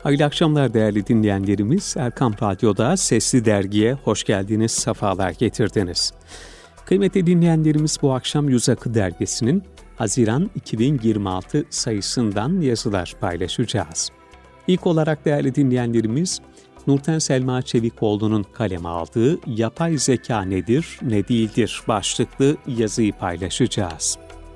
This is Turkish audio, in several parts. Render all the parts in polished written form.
Hayırlı akşamlar değerli dinleyenlerimiz. Erkam Radyo'da Sesli Dergi'ye hoş geldiniz, sefalar getirdiniz. Kıymetli dinleyenlerimiz, bu akşam Yüz Akı Dergisi'nin Haziran 2026 sayısından yazılar paylaşacağız. İlk olarak değerli dinleyenlerimiz, Nurten Selma Çevikoğlu'nun kaleme aldığı "Yapay Zeka Nedir, Ne Değildir" başlıklı yazıyı paylaşacağız.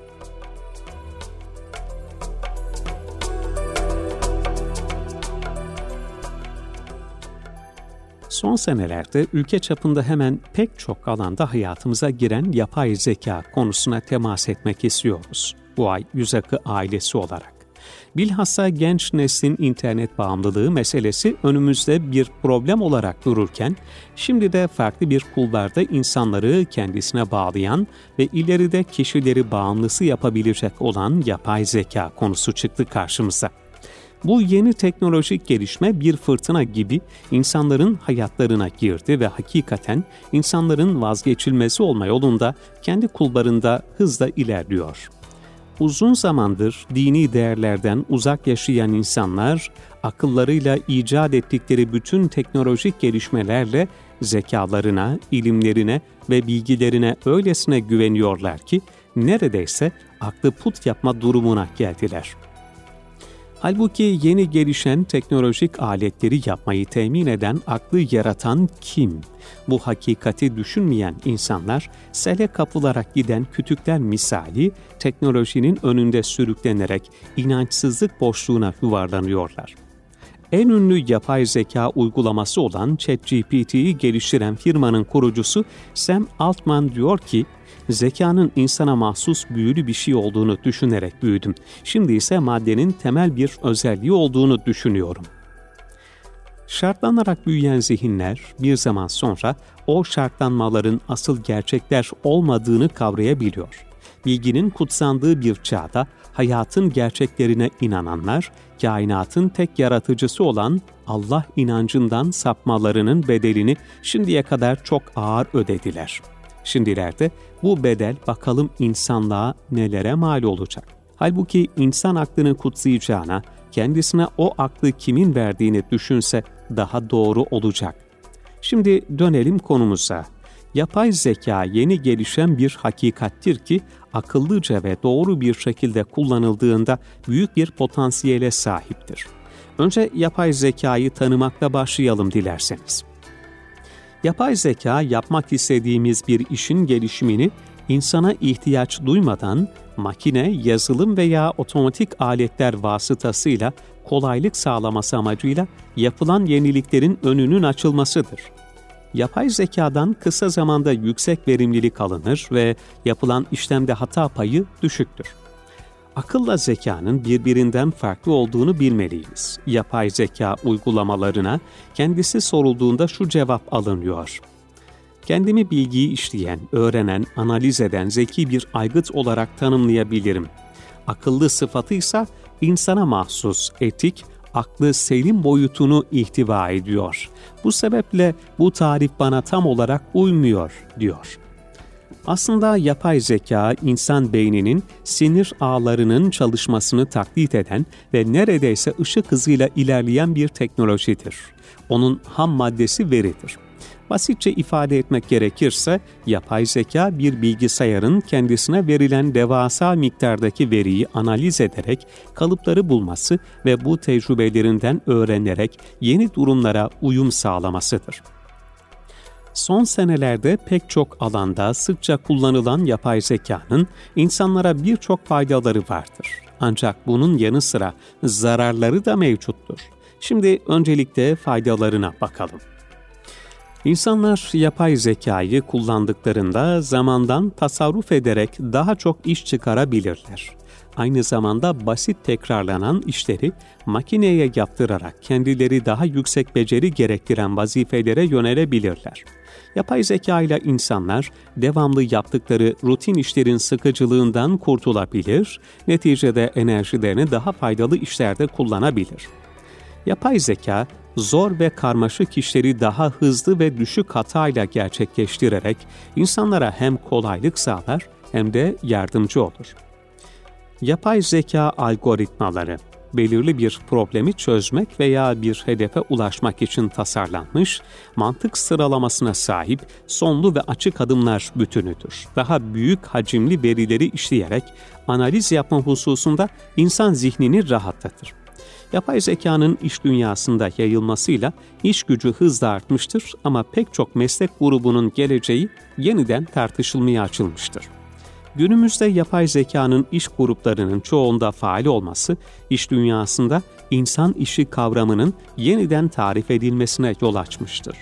Son senelerde ülke çapında hemen pek çok alanda hayatımıza giren yapay zeka konusuna temas etmek istiyoruz. Bu ay Yüz Akı ailesi olarak. Bilhassa genç neslin internet bağımlılığı meselesi önümüzde bir problem olarak dururken, şimdi de farklı bir kulvarda insanları kendisine bağlayan ve ileride kişileri bağımlısı yapabilecek olan yapay zeka konusu çıktı karşımıza. Bu yeni teknolojik gelişme bir fırtına gibi insanların hayatlarına girdi ve hakikaten insanların vazgeçilmezi olma yolunda kendi kulvarında hızla ilerliyor. Uzun zamandır dini değerlerden uzak yaşayan insanlar, akıllarıyla icat ettikleri bütün teknolojik gelişmelerle zekalarına, ilimlerine ve bilgilerine öylesine güveniyorlar ki neredeyse aklı put yapma durumuna geldiler. Halbuki yeni gelişen teknolojik aletleri yapmayı temin eden, aklı yaratan kim? Bu hakikati düşünmeyen insanlar, sele kapılarak giden kütükler misali teknolojinin önünde sürüklenerek inançsızlık boşluğuna yuvarlanıyorlar. En ünlü yapay zeka uygulaması olan ChatGPT'yi geliştiren firmanın kurucusu Sam Altman diyor ki, zekanın insana mahsus büyülü bir şey olduğunu düşünerek büyüdüm. Şimdi ise maddenin temel bir özelliği olduğunu düşünüyorum. Şartlanarak büyüyen zihinler bir zaman sonra o şartlanmaların asıl gerçekler olmadığını kavrayabiliyor. Bilginin kutsandığı bir çağda hayatın gerçeklerine inananlar, kainatın tek yaratıcısı olan Allah inancından sapmalarının bedelini şimdiye kadar çok ağır ödediler. Şimdilerde bu bedel bakalım insanlığa nelere mal olacak. Halbuki insan aklını kutsayacağına, kendisine o aklı kimin verdiğini düşünse daha doğru olacak. Şimdi dönelim konumuza. Yapay zeka yeni gelişen bir hakikattir ki, akıllıca ve doğru bir şekilde kullanıldığında büyük bir potansiyele sahiptir. Önce yapay zekayı tanımakla başlayalım dilerseniz. Yapay zeka, yapmak istediğimiz bir işin gelişimini insana ihtiyaç duymadan makine, yazılım veya otomatik aletler vasıtasıyla kolaylık sağlaması amacıyla yapılan yeniliklerin önünün açılmasıdır. Yapay zekadan kısa zamanda yüksek verimlilik alınır ve yapılan işlemde hata payı düşüktür. Akılla zekanın birbirinden farklı olduğunu bilmeliyiz. Yapay zeka uygulamalarına kendisi sorulduğunda şu cevap alınıyor: kendimi bilgiyi işleyen, öğrenen, analiz eden zeki bir aygıt olarak tanımlayabilirim. Akıllı sıfatıysa insana mahsus, etik, aklı selim boyutunu ihtiva ediyor. Bu sebeple bu tarif bana tam olarak uymuyor, diyor. Aslında yapay zeka, insan beyninin sinir ağlarının çalışmasını taklit eden ve neredeyse ışık hızıyla ilerleyen bir teknolojidir. Onun ham maddesi veridir. Basitçe ifade etmek gerekirse, yapay zeka bir bilgisayarın kendisine verilen devasa miktardaki veriyi analiz ederek kalıpları bulması ve bu tecrübelerinden öğrenerek yeni durumlara uyum sağlamasıdır. Son senelerde pek çok alanda sıkça kullanılan yapay zekanın insanlara birçok faydaları vardır. Ancak bunun yanı sıra zararları da mevcuttur. Şimdi öncelikle faydalarına bakalım. İnsanlar yapay zekayı kullandıklarında zamandan tasarruf ederek daha çok iş çıkarabilirler. Aynı zamanda basit tekrarlanan işleri makineye yaptırarak kendileri daha yüksek beceri gerektiren vazifelere yönelebilirler. Yapay zeka ile insanlar devamlı yaptıkları rutin işlerin sıkıcılığından kurtulabilir, neticede enerjilerini daha faydalı işlerde kullanabilir. Yapay zeka, zor ve karmaşık işleri daha hızlı ve düşük hatayla gerçekleştirerek insanlara hem kolaylık sağlar hem de yardımcı olur. Yapay zeka algoritmaları belirli bir problemi çözmek veya bir hedefe ulaşmak için tasarlanmış, mantık sıralamasına sahip sonlu ve açık adımlar bütünüdür. Daha büyük hacimli verileri işleyerek analiz yapma hususunda insan zihnini rahatlatır. Yapay zekanın iş dünyasında yayılmasıyla iş gücü hızla artmıştır ama pek çok meslek grubunun geleceği yeniden tartışılmaya açılmıştır. Günümüzde yapay zekanın iş gruplarının çoğunda faal olması, iş dünyasında insan işi kavramının yeniden tarif edilmesine yol açmıştır.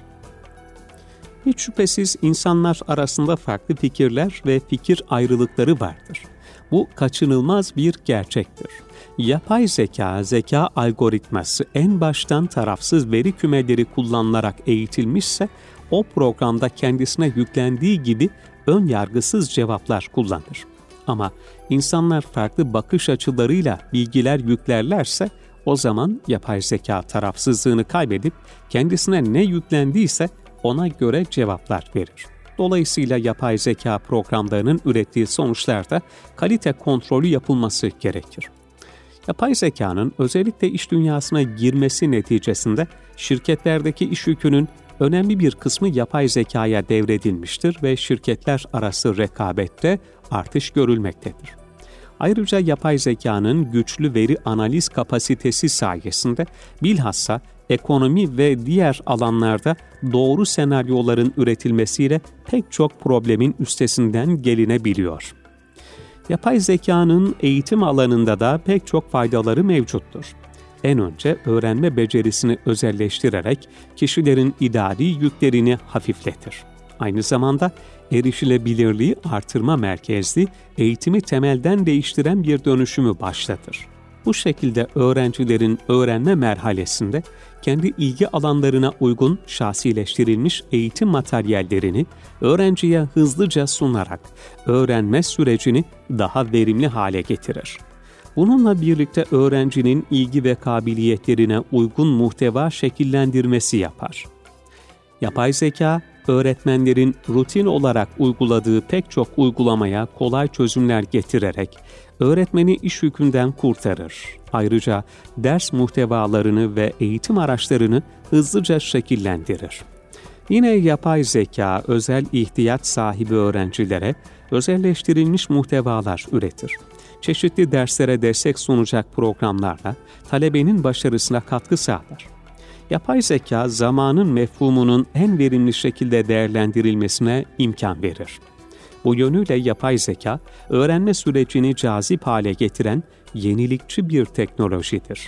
Hiç şüphesiz insanlar arasında farklı fikirler ve fikir ayrılıkları vardır. Bu kaçınılmaz bir gerçektir. Yapay zeka algoritması en baştan tarafsız veri kümeleri kullanılarak eğitilmişse, o programda kendisine yüklendiği gibi ön yargısız cevaplar kullanır. Ama insanlar farklı bakış açılarıyla bilgiler yüklerlerse, o zaman yapay zeka tarafsızlığını kaybedip kendisine ne yüklendiyse ona göre cevaplar verir. Dolayısıyla yapay zeka programlarının ürettiği sonuçlarda kalite kontrolü yapılması gerekir. Yapay zekanın özellikle iş dünyasına girmesi neticesinde şirketlerdeki iş yükünün önemli bir kısmı yapay zekaya devredilmiştir ve şirketler arası rekabette artış görülmektedir. Ayrıca yapay zekanın güçlü veri analiz kapasitesi sayesinde bilhassa ekonomi ve diğer alanlarda doğru senaryoların üretilmesiyle pek çok problemin üstesinden gelinebiliyor. Yapay zekanın eğitim alanında da pek çok faydaları mevcuttur. En önce öğrenme becerisini özelleştirerek kişilerin idari yüklerini hafifletir. Aynı zamanda erişilebilirliği artırma merkezli, eğitimi temelden değiştiren bir dönüşümü başlatır. Bu şekilde öğrencilerin öğrenme merhalesinde kendi ilgi alanlarına uygun şahsileştirilmiş eğitim materyallerini öğrenciye hızlıca sunarak öğrenme sürecini daha verimli hale getirir. Bununla birlikte öğrencinin ilgi ve kabiliyetlerine uygun muhteva şekillendirmesi yapar. Yapay zeka, öğretmenlerin rutin olarak uyguladığı pek çok uygulamaya kolay çözümler getirerek öğretmeni iş yükünden kurtarır. Ayrıca ders muhtevalarını ve eğitim araçlarını hızlıca şekillendirir. Yine yapay zeka, özel ihtiyaç sahibi öğrencilere özelleştirilmiş muhtevalar üretir. Çeşitli derslere destek sunacak programlarla talebenin başarısına katkı sağlar. Yapay zeka, zamanın mefhumunun en verimli şekilde değerlendirilmesine imkan verir. Bu yönüyle yapay zeka, öğrenme sürecini cazip hale getiren yenilikçi bir teknolojidir.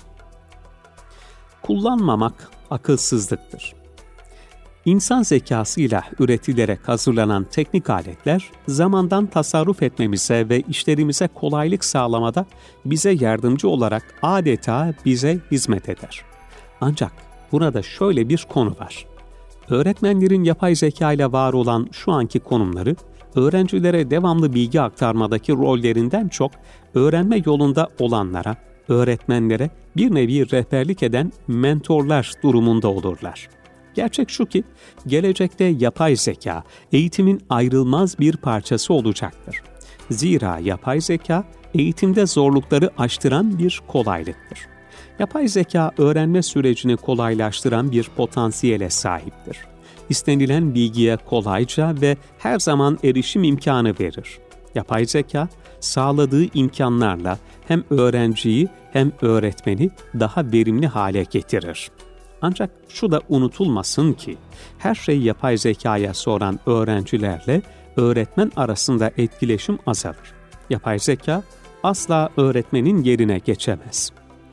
Kullanmamak akılsızlıktır. İnsan zekasıyla üretilerek hazırlanan teknik aletler, zamandan tasarruf etmemize ve işlerimize kolaylık sağlamada bize yardımcı olarak adeta bize hizmet eder. Ancak burada şöyle bir konu var. Öğretmenlerin yapay zeka ile var olan şu anki konumları, öğrencilere devamlı bilgi aktarmadaki rollerinden çok, öğrenme yolunda olanlara, öğretmenlere bir nevi rehberlik eden mentorlar durumunda olurlar. Gerçek şu ki, gelecekte yapay zeka, eğitimin ayrılmaz bir parçası olacaktır. Zira yapay zeka, eğitimde zorlukları aştıran bir kolaylıktır. Yapay zeka, öğrenme sürecini kolaylaştıran bir potansiyele sahiptir. İstenilen bilgiye kolayca ve her zaman erişim imkanı verir. Yapay zeka, sağladığı imkanlarla hem öğrenciyi hem öğretmeni daha verimli hale getirir. Ancak şu da unutulmasın ki, her şeyi yapay zekaya soran öğrencilerle öğretmen arasında etkileşim azalır. Yapay zeka asla öğretmenin yerine geçemez.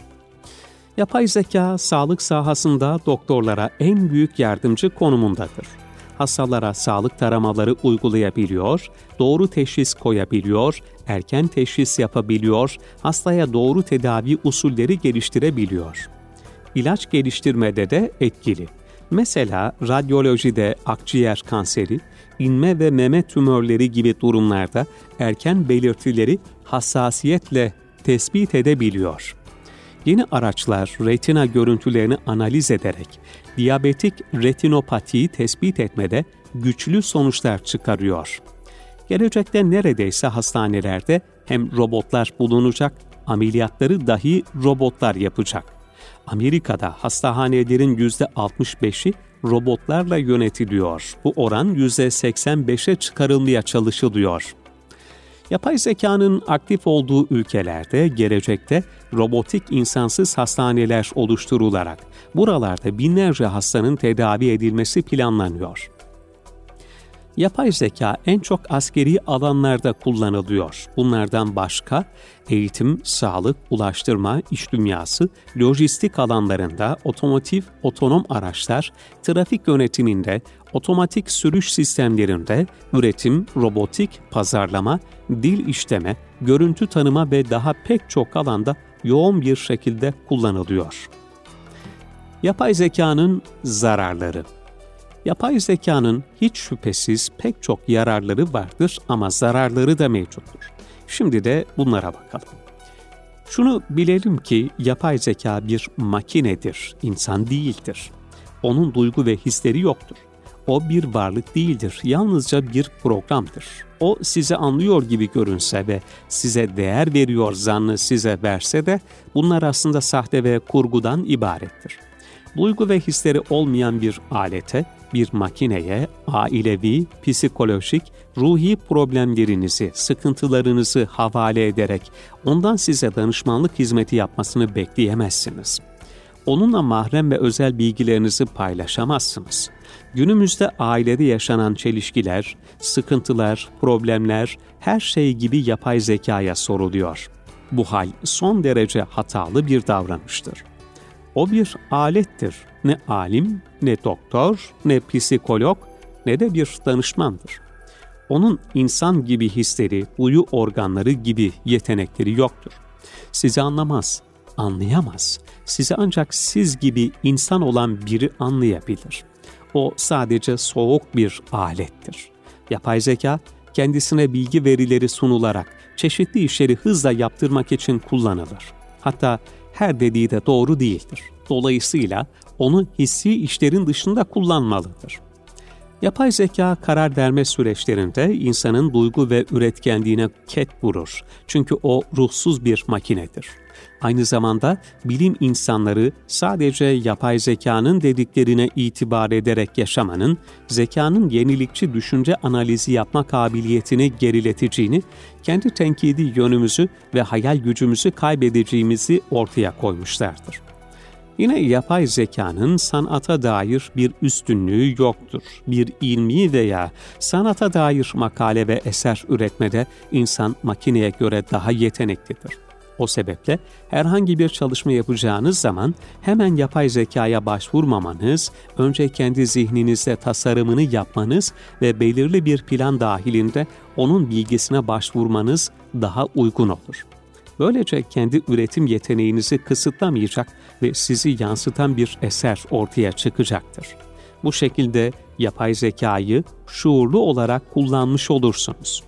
Yapay zeka, sağlık sahasında doktorlara en büyük yardımcı konumundadır. Hastalara sağlık taramaları uygulayabiliyor, doğru teşhis koyabiliyor, erken teşhis yapabiliyor, hastaya doğru tedavi usulleri geliştirebiliyor. İlaç geliştirmede de etkili. Mesela radyolojide akciğer kanseri, inme ve meme tümörleri gibi durumlarda erken belirtileri hassasiyetle tespit edebiliyor. Yeni araçlar retina görüntülerini analiz ederek diyabetik retinopatiyi tespit etmede güçlü sonuçlar çıkarıyor. Gelecekte neredeyse hastanelerde hem robotlar bulunacak ameliyatları dahi robotlar yapacak. Amerika'da hastanelerin %65'i robotlarla yönetiliyor. Bu oran %85'e çıkarılmaya çalışılıyor. Yapay zekanın aktif olduğu ülkelerde gelecekte robotik insansız hastaneler oluşturularak buralarda binlerce hastanın tedavi edilmesi planlanıyor. Yapay zeka en çok askeri alanlarda kullanılıyor. Bunlardan başka eğitim, sağlık, ulaştırma, iş dünyası, lojistik alanlarında otomotiv, otonom araçlar, trafik yönetiminde, otomatik sürüş sistemlerinde, üretim, robotik, pazarlama, dil işleme, görüntü tanıma ve daha pek çok alanda yoğun bir şekilde kullanılıyor. Yapay zekanın zararları. Yapay zekanın hiç şüphesiz pek çok yararları vardır ama zararları da mevcuttur. Şimdi de bunlara bakalım. Şunu bilelim ki yapay zeka bir makinedir, insan değildir. Onun duygu ve hisleri yoktur. O bir varlık değildir, yalnızca bir programdır. O sizi anlıyor gibi görünse ve size değer veriyor zannı size verse de bunlar aslında sahte ve kurgudan ibarettir. Duygu ve hisleri olmayan bir alete, bir makineye ailevi, psikolojik, ruhi problemlerinizi, sıkıntılarınızı havale ederek ondan size danışmanlık hizmeti yapmasını bekleyemezsiniz. Onunla mahrem ve özel bilgilerinizi paylaşamazsınız. Günümüzde ailede yaşanan çelişkiler, sıkıntılar, problemler her şey gibi yapay zekaya soruluyor. Bu hal son derece hatalı bir davranıştır. O bir alettir. Ne alim, ne doktor, ne psikolog, ne de bir danışmandır. Onun insan gibi hisleri, duyu organları gibi yetenekleri yoktur. Sizi anlamaz, anlayamaz. Sizi ancak siz gibi insan olan biri anlayabilir. O sadece soğuk bir alettir. Yapay zeka, kendisine bilgi verileri sunularak çeşitli işleri hızla yaptırmak için kullanılır. Hatta her dediği de doğru değildir. Dolayısıyla onu hissi işlerin dışında kullanmalıdır. Yapay zeka karar verme süreçlerinde insanın duygu ve üretkenliğine ket vurur. Çünkü o ruhsuz bir makinedir. Aynı zamanda bilim insanları sadece yapay zekanın dediklerine itibar ederek yaşamanın, zekanın yenilikçi düşünce analizi yapma kabiliyetini gerileteceğini, kendi tenkidi yönümüzü ve hayal gücümüzü kaybedeceğimizi ortaya koymuşlardır. Yine yapay zekanın sanata dair bir üstünlüğü yoktur. Bir ilmi veya sanata dair makale ve eser üretmede insan makineye göre daha yeteneklidir. O sebeple herhangi bir çalışma yapacağınız zaman hemen yapay zekaya başvurmamanız, önce kendi zihninizde tasarımını yapmanız ve belirli bir plan dahilinde onun bilgisine başvurmanız daha uygun olur. Böylece kendi üretim yeteneğinizi kısıtlamayacak ve sizi yansıtan bir eser ortaya çıkacaktır. Bu şekilde yapay zekayı şuurlu olarak kullanmış olursunuz.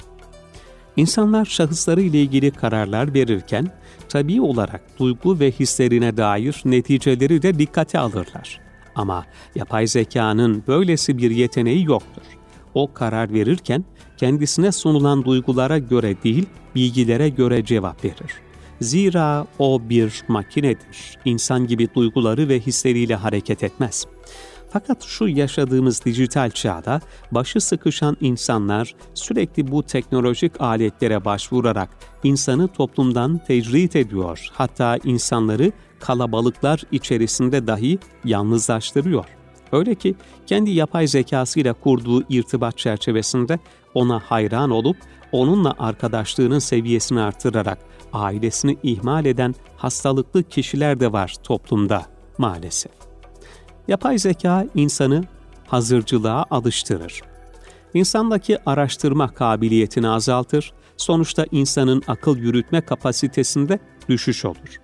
İnsanlar şahısları ile ilgili kararlar verirken, tabii olarak duygu ve hislerine dair neticeleri de dikkate alırlar. Ama yapay zekanın böylesi bir yeteneği yoktur. O karar verirken, kendisine sunulan duygulara göre değil, bilgilere göre cevap verir. Zira o bir makinedir. İnsan gibi duyguları ve hisleriyle hareket etmez. Fakat şu yaşadığımız dijital çağda başı sıkışan insanlar sürekli bu teknolojik aletlere başvurarak insanı toplumdan tecrit ediyor. Hatta insanları kalabalıklar içerisinde dahi yalnızlaştırıyor. Öyle ki kendi yapay zekasıyla kurduğu irtibat çerçevesinde ona hayran olup onunla arkadaşlığının seviyesini artırarak ailesini ihmal eden hastalıklı kişiler de var toplumda maalesef. Yapay zeka insanı hazırcılığa alıştırır. İnsandaki araştırma kabiliyetini azaltır, sonuçta insanın akıl yürütme kapasitesinde düşüş olur.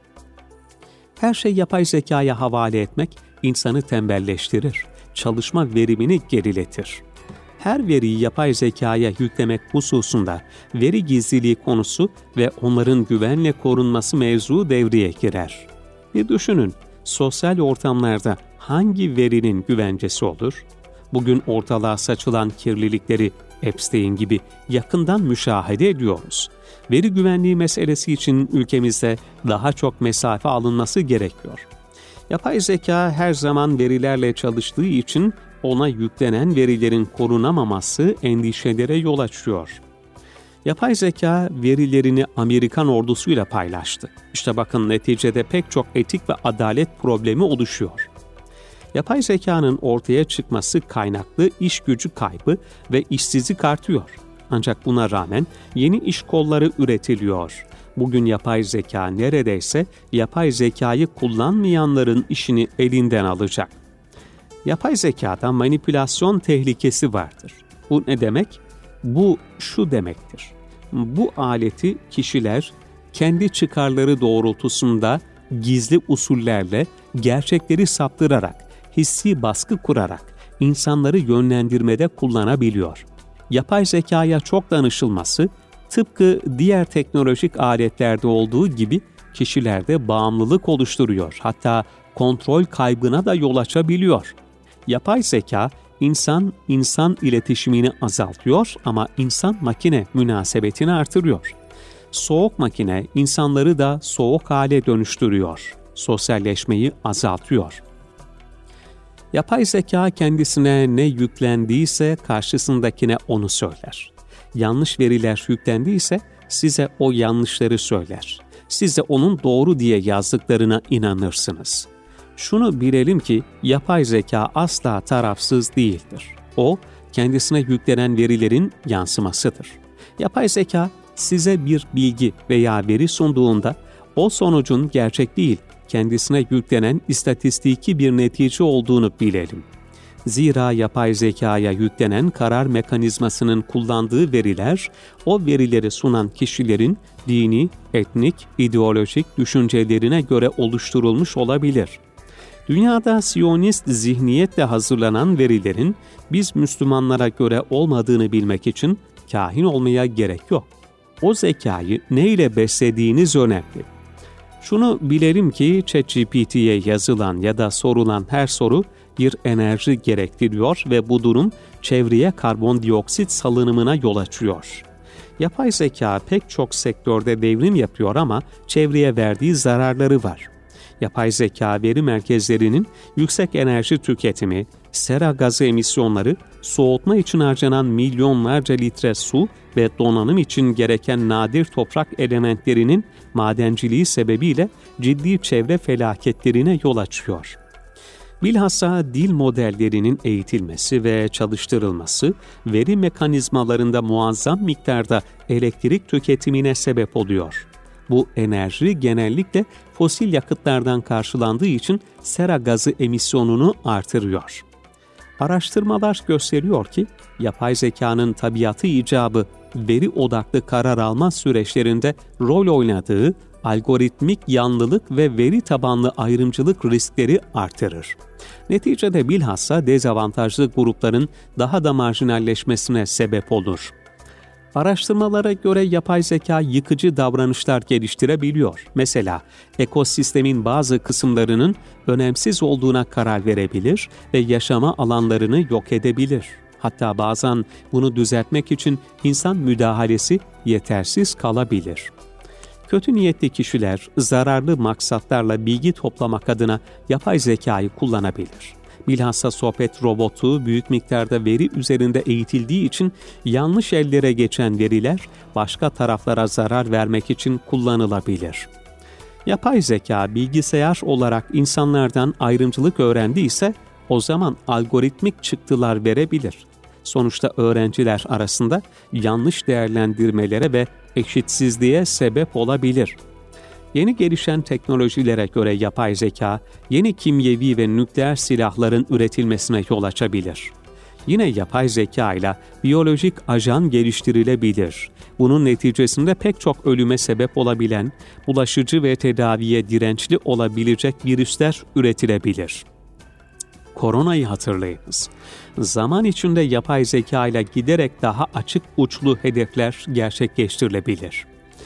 Her şey yapay zekaya havale etmek insanı tembelleştirir, çalışma verimini geriletir. Her veriyi yapay zekaya yüklemek hususunda veri gizliliği konusu ve onların güvenle korunması mevzu devreye girer. Bir düşünün, sosyal ortamlarda hangi verinin güvencesi olur? Bugün ortalığa saçılan kirlilikleri Epstein gibi yakından müşahede ediyoruz. Veri güvenliği meselesi için ülkemizde daha çok mesafe alınması gerekiyor. Yapay zeka her zaman verilerle çalıştığı için ona yüklenen verilerin korunamaması endişelere yol açıyor. Yapay zeka verilerini Amerikan ordusuyla paylaştı. İşte bakın neticede pek çok etik ve adalet problemi oluşuyor. Yapay zekanın ortaya çıkması kaynaklı iş gücü kaybı ve işsizlik artıyor. Ancak buna rağmen yeni iş kolları üretiliyor. Bugün yapay zeka neredeyse yapay zekayı kullanmayanların işini elinden alacak. Yapay zekada manipülasyon tehlikesi vardır. Bu ne demek? Bu şu demektir. Bu aleti kişiler kendi çıkarları doğrultusunda gizli usullerle gerçekleri saptırarak, hissi baskı kurarak insanları yönlendirmede kullanabiliyor. Yapay zekaya çok danışılması, tıpkı diğer teknolojik aletlerde olduğu gibi kişilerde bağımlılık oluşturuyor. Hatta kontrol kaybına da yol açabiliyor. Yapay zeka, insan iletişimini azaltıyor ama insan-makine münasebetini artırıyor. Soğuk makine insanları da soğuk hale dönüştürüyor. Sosyalleşmeyi azaltıyor. Yapay zeka kendisine ne yüklendiyse karşısındakine onu söyler. Yanlış veriler yüklendiyse size o yanlışları söyler. Siz de onun doğru diye yazdıklarına inanırsınız. Şunu bilelim ki yapay zeka asla tarafsız değildir. O, kendisine yüklenen verilerin yansımasıdır. Yapay zeka size bir bilgi veya veri sunduğunda o sonucun gerçek değil, kendisine yüklenen istatistiki bir netice olduğunu bilelim. Zira yapay zekaya yüklenen karar mekanizmasının kullandığı veriler, o verileri sunan kişilerin dini, etnik, ideolojik düşüncelerine göre oluşturulmuş olabilir. Dünyada Siyonist zihniyetle hazırlanan verilerin biz Müslümanlara göre olmadığını bilmek için kahin olmaya gerek yok. O zekayı neyle beslediğiniz önemli. Şunu bilelim ki ChatGPT'ye yazılan ya da sorulan her soru bir enerji gerektiriyor ve bu durum çevreye karbondioksit salınımına yol açıyor. Yapay zeka pek çok sektörde devrim yapıyor ama çevreye verdiği zararları var. Yapay zeka veri merkezlerinin yüksek enerji tüketimi, sera gazı emisyonları, soğutma için harcanan milyonlarca litre su ve donanım için gereken nadir toprak elementlerinin madenciliği sebebiyle ciddi çevre felaketlerine yol açıyor. Bilhassa dil modellerinin eğitilmesi ve çalıştırılması, veri mekanizmalarında muazzam miktarda elektrik tüketimine sebep oluyor. Bu enerji genellikle fosil yakıtlardan karşılandığı için sera gazı emisyonunu artırıyor. Araştırmalar gösteriyor ki, yapay zekanın tabiatı icabı veri odaklı karar alma süreçlerinde rol oynadığı algoritmik yanlılık ve veri tabanlı ayrımcılık riskleri artırır. Neticede bilhassa dezavantajlı grupların daha da marjinalleşmesine sebep olur. Araştırmalara göre yapay zeka yıkıcı davranışlar geliştirebiliyor. Mesela ekosistemin bazı kısımlarının önemsiz olduğuna karar verebilir ve yaşama alanlarını yok edebilir. Hatta bazen bunu düzeltmek için insan müdahalesi yetersiz kalabilir. Kötü niyetli kişiler zararlı maksatlarla bilgi toplamak adına yapay zekayı kullanabilir. Bilhassa sohbet robotu büyük miktarda veri üzerinde eğitildiği için yanlış ellere geçen veriler başka taraflara zarar vermek için kullanılabilir. Yapay zeka bilgisayar olarak insanlardan ayrımcılık öğrendiyse o zaman algoritmik çıktılar verebilir. Sonuçta öğrenciler arasında yanlış değerlendirmelere ve eşitsizliğe sebep olabilir. Yeni gelişen teknolojilere göre yapay zeka, yeni kimyevi ve nükleer silahların üretilmesine yol açabilir. Yine yapay zeka ile biyolojik ajan geliştirilebilir. Bunun neticesinde pek çok ölüme sebep olabilen, bulaşıcı ve tedaviye dirençli olabilecek virüsler üretilebilir. Koronayı hatırlayınız. Zaman içinde yapay zeka ile giderek daha açık uçlu hedefler gerçekleştirilebilir.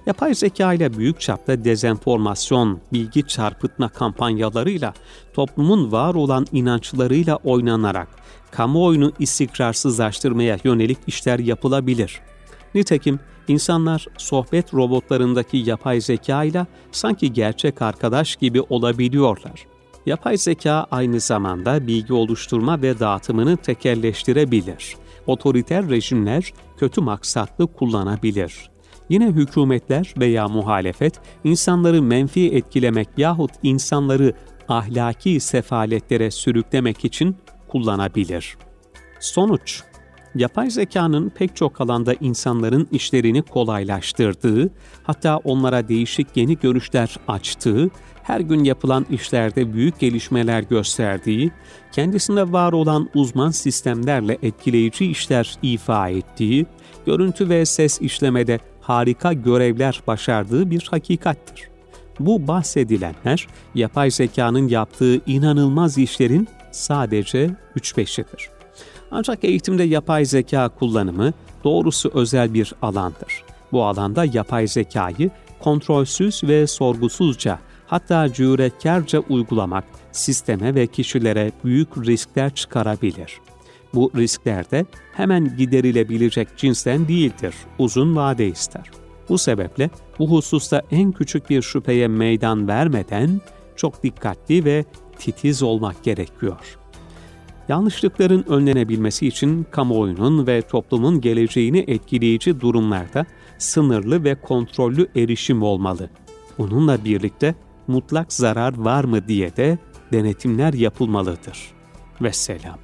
Yapay zeka ile büyük çapta dezenformasyon, bilgi çarpıtma kampanyalarıyla, toplumun var olan inançlarıyla oynanarak kamuoyunu istikrarsızlaştırmaya yönelik işler yapılabilir. Nitekim insanlar sohbet robotlarındaki yapay zeka ile sanki gerçek arkadaş gibi olabiliyorlar. Yapay zeka aynı zamanda bilgi oluşturma ve dağıtımını tekelleştirebilir. Otoriter rejimler kötü maksatlı kullanabilir. Yine hükümetler veya muhalefet insanları menfi etkilemek yahut insanları ahlaki sefaletlere sürüklemek için kullanabilir. Sonuç, yapay zekanın pek çok alanda insanların işlerini kolaylaştırdığı, hatta onlara değişik yeni görüşler açtığı, her gün yapılan işlerde büyük gelişmeler gösterdiği, kendisinde var olan uzman sistemlerle etkileyici işler ifa ettiği, görüntü ve ses işlemede harika görevler başardığı bir hakikattir. Bu bahsedilenler, yapay zekanın yaptığı inanılmaz işlerin sadece 3-5'idir. Ancak eğitimde yapay zeka kullanımı doğrusu özel bir alandır. Bu alanda yapay zekayı kontrolsüz ve sorgusuzca, hatta cüretkarca uygulamak sisteme ve kişilere büyük riskler çıkarabilir. Bu riskler de hemen giderilebilecek cinsten değildir, uzun vade ister. Bu sebeple bu hususta en küçük bir şüpheye meydan vermeden çok dikkatli ve titiz olmak gerekiyor. Yanlışlıkların önlenebilmesi için kamuoyunun ve toplumun geleceğini etkileyici durumlarda sınırlı ve kontrollü erişim olmalı. Bununla birlikte mutlak zarar var mı diye de denetimler yapılmalıdır. Vesselam.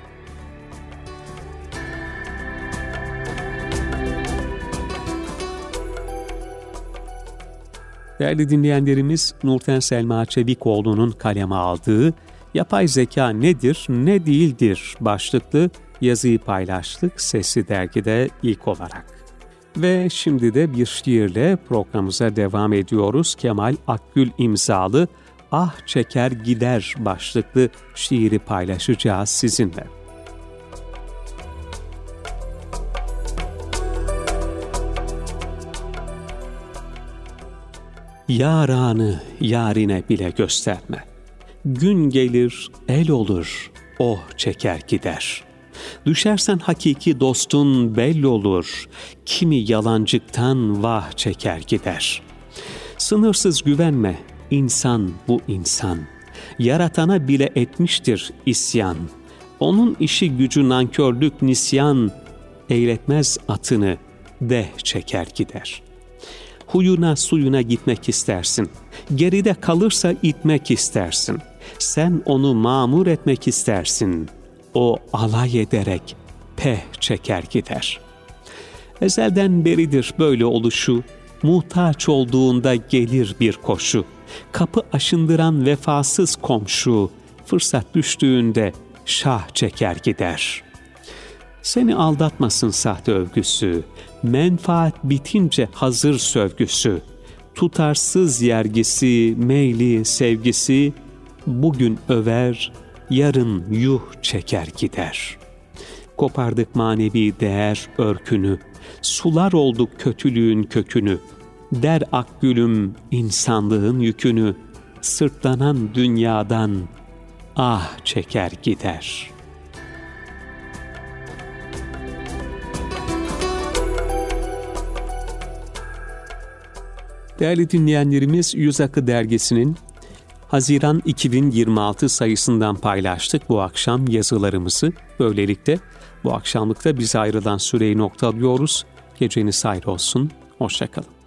Değerli dinleyenlerimiz, Nurten Selma Çevikoğlu'nun kaleme aldığı "Yapay Zeka Nedir, Ne Değildir" başlıklı yazıyı paylaştık Sesli Dergi'de ilk olarak. Ve şimdi de bir şiirle programımıza devam ediyoruz. Kemal Akgül imzalı "Ah Çeker Gider" başlıklı şiiri paylaşacağız sizinle. Yaranı yarine bile gösterme. Gün gelir, el olur, oh çeker gider. Düşersen hakiki dostun belli olur, kimi yalancıktan vah çeker gider. Sınırsız güvenme, insan bu insan. Yaratana bile etmiştir isyan. Onun işi gücü nankörlük nisyan, eyletmez atını, deh çeker gider. Huyuna suyuna gitmek istersin. Geride kalırsa itmek istersin. Sen onu mamur etmek istersin. O alay ederek peh çeker gider. Ezelden beridir böyle oluşu. Muhtaç olduğunda gelir bir koşu. Kapı aşındıran vefasız komşu. Fırsat düştüğünde şah çeker gider. Seni aldatmasın sahte övgüsü. Menfaat bitince hazır sövgüsü. Tutarsız yergisi, meyli sevgisi, bugün över, yarın yuh çeker gider. Kopardık manevi değer örkünü, sular olduk kötülüğün kökünü. Der akgülüm insanlığın yükünü, sırtlanan dünyadan ah çeker gider. Değerli dinleyenlerimiz, Yüz Akı Dergisi'nin Haziran 2026 sayısından paylaştık bu akşam yazılarımızı. Böylelikle bu akşamlıkta bize ayrılan süreyi noktalıyoruz. Geceniz hayır olsun, hoşça kalın.